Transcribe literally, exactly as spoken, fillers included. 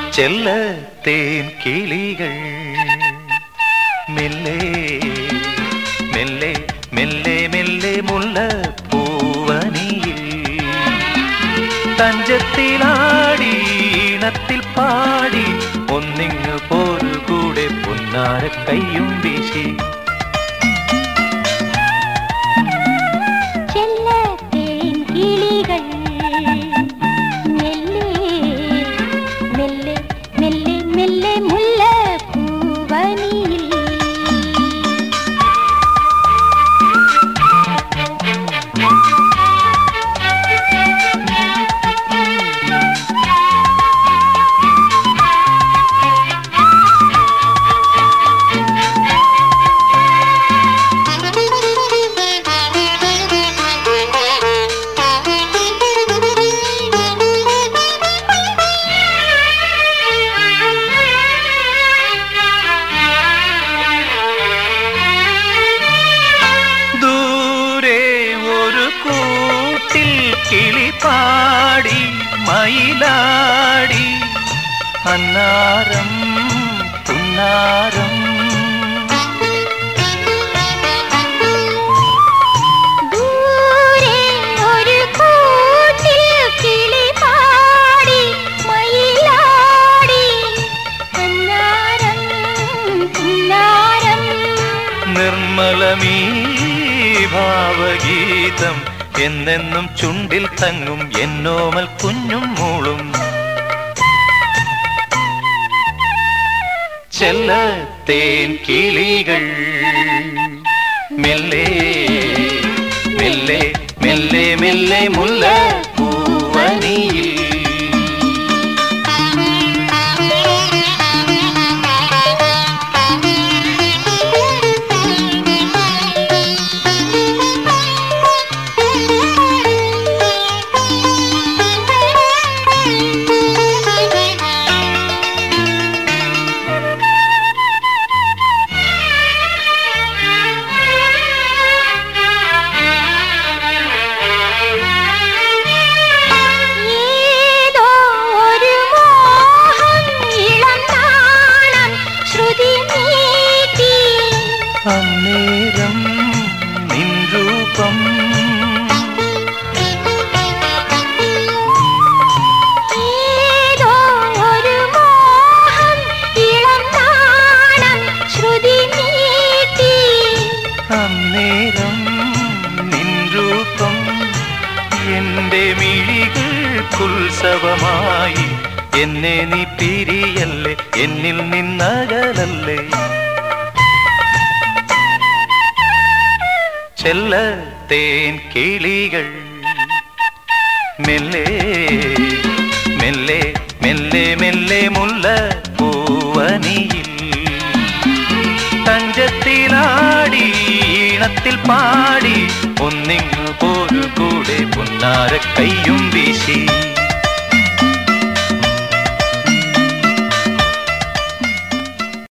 ചെല്ല തേൻ കിളികൾ മെല്ലെ മെല്ലെ മെല്ലെ മെല്ലെ മുല്ല പൂവനിയിൽ തഞ്ചത്തിലാടി ഈണത്തിൽ പാടി ഒന്നിങ്ങ് പോരു കൂടെ പൊന്നാര കയ്യും വീശി കിളിപാടി മയിലാടി അന്നാരം പുന്നാരം ദൂരെ ഒരു കൂട്ടിൽ കിളിപാടി മയിലാടി അന്നാരം പുന്നാരം നിർമ്മലമീ ഭാവഗീതം എന്നെന്നും ചുണ്ടിൽ തങ്ങും എന്നോമൽ കുഞ്ഞും മൂളും ചെല്ല തേൻ കിളികൾ മെല്ലെ മെല്ലെ മെല്ലെ മെല്ലെ മുല്ല പൂവനിയിൽ അന്നേരം നിൻ രൂപം ഏതോ ഒരു മോഹം ഇളം നാണം ശ്രുതി നീട്ടി അന്നേരം നിൻ രൂപം എന്റെ മിഴികൾക്കുത്സവമായി എന്നെ നീ പിരിയല്ലേ എന്നിൽ നിന്നകലല്ലേ ചെല്ല തേൻ കിളികൾ മെല്ലെ മെല്ലെ മെല്ലെ മെല്ലെ മുല്ല പൂവനിയിൽ തഞ്ചത്തിലാടി ഈണത്തിൽ പാടി ഒന്നിങ്ങു പോരു കൂടെ പൊന്നാര കയ്യും